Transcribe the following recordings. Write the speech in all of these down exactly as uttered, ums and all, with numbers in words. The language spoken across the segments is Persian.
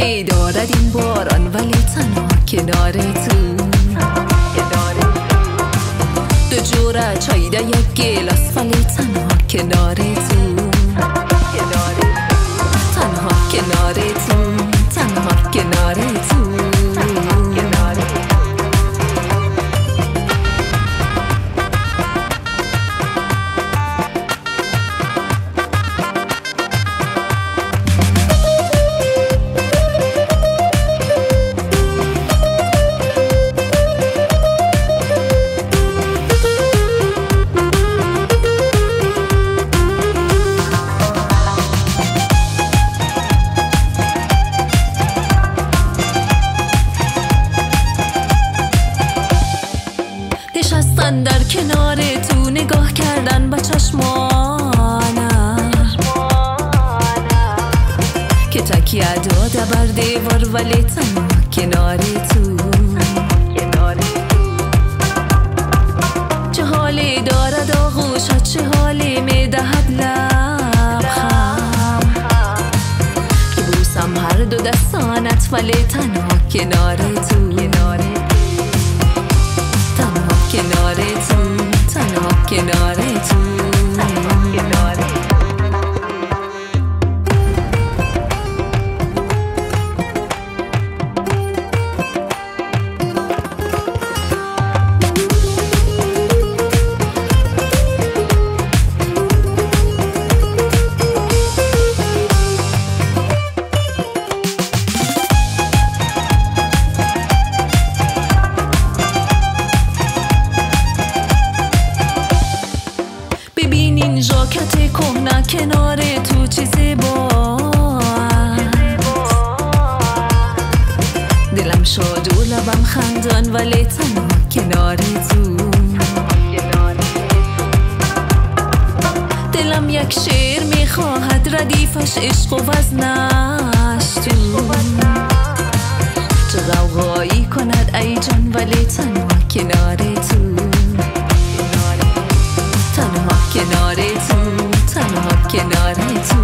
شوقی دارد این باران ولی تنها کنار تو. دو جوره چای ده یک گلاس ولی تنها کنار تو. تنها کنار تو، تنها کنار تو. نشستن در کنار تو، نگاه کردن با چشمانم که تکیه داده بر دیوار ولی تنها کنار تو. چه حالی دارد آغوشت، چه حالی میدهد لبخم که بوسم هر دو دستانت ولی تنها کنار تو. کنار تو، تنها کنار تو. این ژاکت کهنه کنار تو چه زیباست. دلم شاد و لبم خندان ولی تنها کنار تو. دلم یک شعر میخواهد ردیفش عشق و وزنش تو. چه غوغایی کند ای جان ولی تنها کنار تو. تنها کنار تو، تنها کنار تو.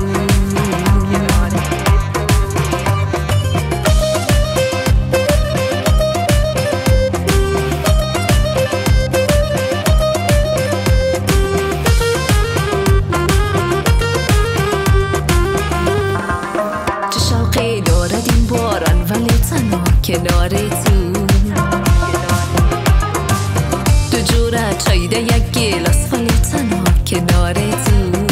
چه شوقی دارد این باران ولی تنها کنار تو. دو جوره چای ده یک گلاس ولی تنها کنار تو.